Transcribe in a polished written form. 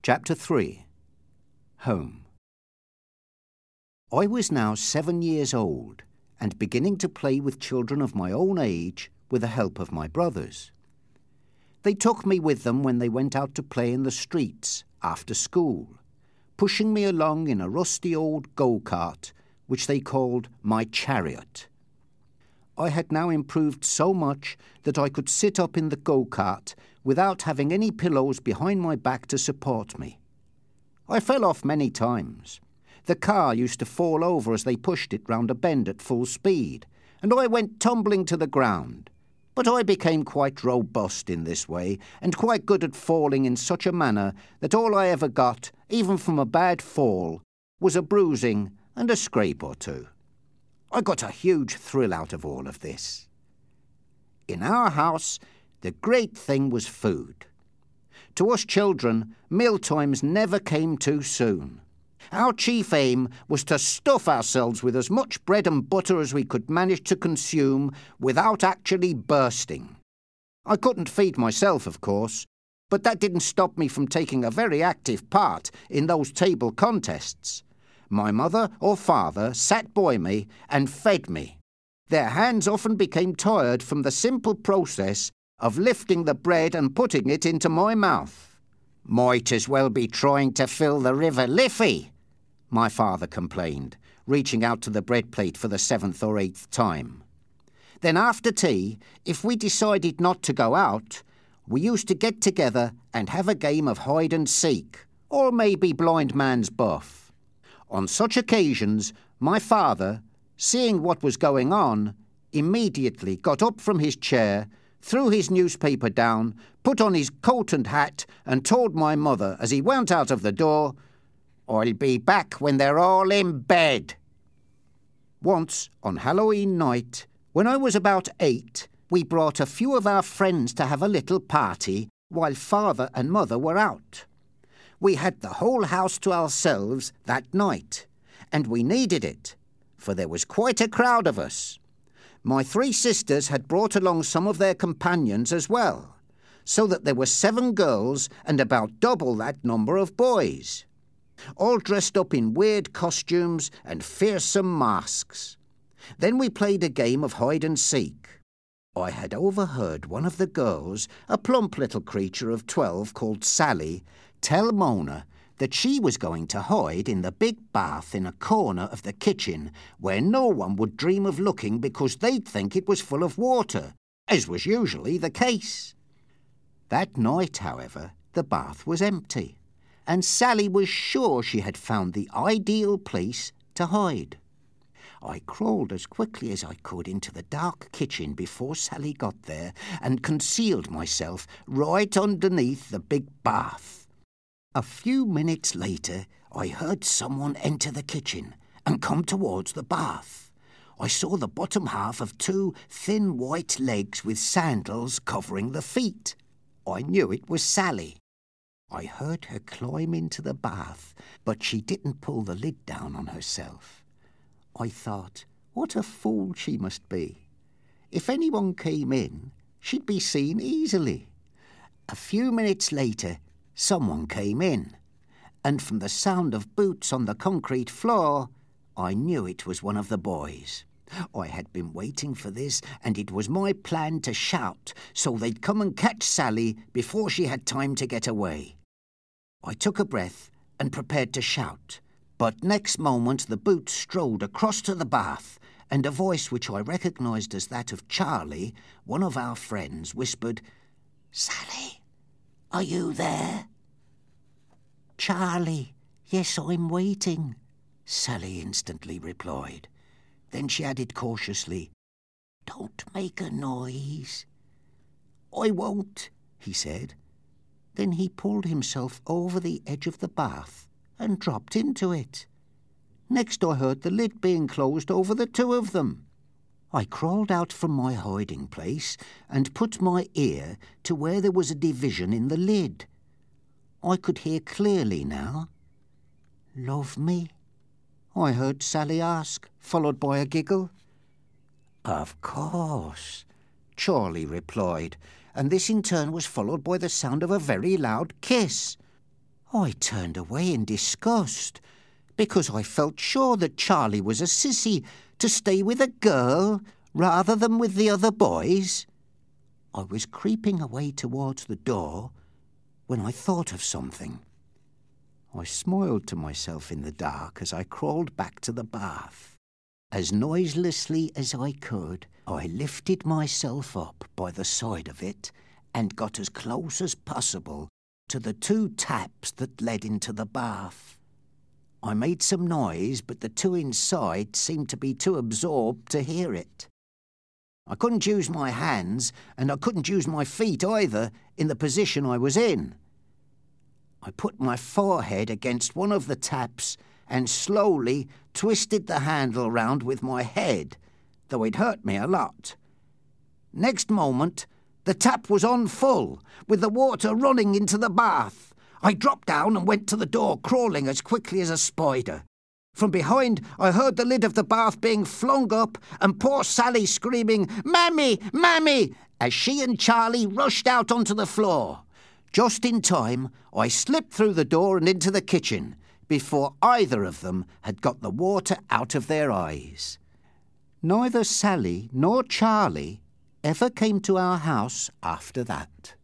Chapter 3. Home. I was now 7 years old and beginning to play with children of my own age with the help of my brothers. They took me with them when they went out to play in the streets after school, pushing me along in a rusty old go-kart which they called my chariot. I had now improved so much that I could sit up in the go-kart without having any pillows behind my back to support me. I fell off many times. The car used to fall over as they pushed it round a bend at full speed, and I went tumbling to the ground. But I became quite robust in this way, and quite good at falling in such a manner that all I ever got, even from a bad fall, was a bruising and a scrape or two. I got a huge thrill out of all of this. In our house, the great thing was food. To us children, mealtimes never came too soon. Our chief aim was to stuff ourselves with as much bread and butter as we could manage to consume without actually bursting. I couldn't feed myself, of course, but that didn't stop me from taking a very active part in those table contests. My mother or father sat by me and fed me. Their hands often became tired from the simple process of lifting the bread and putting it into my mouth. "Might as well be trying to fill the River Liffey," my father complained, reaching out to the bread plate for the 7th or 8th time. Then after tea, if we decided not to go out, we used to get together and have a game of hide and seek, or maybe blind man's buff. On such occasions, my father, seeing what was going on, immediately got up from his chair, threw his newspaper down, put on his coat and hat, and told my mother as he went out of the door, "I'll be back when they're all in bed." Once, on Halloween night, when I was about 8, we brought a few of our friends to have a little party while father and mother were out. We had the whole house to ourselves that night, and we needed it, for there was quite a crowd of us. My 3 sisters had brought along some of their companions as well, so that there were 7 girls and about double that number of boys, all dressed up in weird costumes and fearsome masks. Then we played a game of hide and seek. I had overheard one of the girls, a plump little creature of 12 called Sally, tell Mona that she was going to hide in the big bath in a corner of the kitchen where no one would dream of looking because they'd think it was full of water, as was usually the case. That night, however, the bath was empty, and Sally was sure she had found the ideal place to hide. I crawled as quickly as I could into the dark kitchen before Sally got there and concealed myself right underneath the big bath. A few minutes later, I heard someone enter the kitchen and come towards the bath. I saw the bottom half of 2 thin white legs with sandals covering the feet. I knew it was Sally. I heard her climb into the bath, but she didn't pull the lid down on herself. I thought, what a fool she must be. If anyone came in, she'd be seen easily. A few minutes later, someone came in, and from the sound of boots on the concrete floor, I knew it was one of the boys. I had been waiting for this, and it was my plan to shout so they'd come and catch Sally before she had time to get away. I took a breath and prepared to shout, but next moment the boots strolled across to the bath, and a voice which I recognised as that of Charlie, one of our friends, whispered, "Sally, are you there?" "Charlie, yes, I'm waiting," Sally instantly replied. Then she added cautiously, "Don't make a noise." "I won't," he said. Then he pulled himself over the edge of the bath and dropped into it. Next I heard the lid being closed over the 2 of them. I crawled out from my hiding place and put my ear to where there was a division in the lid. I could hear clearly now. "Love me?" I heard Sally ask, followed by a giggle. "Of course," Charlie replied, and this in turn was followed by the sound of a very loud kiss. I turned away in disgust, because I felt sure that Charlie was a sissy to stay with a girl rather than with the other boys. I was creeping away towards the door when I thought of something. I smiled to myself in the dark as I crawled back to the bath. As noiselessly as I could, I lifted myself up by the side of it and got as close as possible to the 2 taps that led into the bath. I made some noise, but the 2 inside seemed to be too absorbed to hear it. I couldn't use my hands, and I couldn't use my feet either in the position I was in. I put my forehead against one of the taps and slowly twisted the handle round with my head, though it hurt me a lot. Next moment, the tap was on full, with the water running into the bath. I dropped down and went to the door, crawling as quickly as a spider. From behind, I heard the lid of the bath being flung up and poor Sally screaming, "Mammy! Mammy!" as she and Charlie rushed out onto the floor. Just in time, I slipped through the door and into the kitchen before either of them had got the water out of their eyes. Neither Sally nor Charlie ever came to our house after that.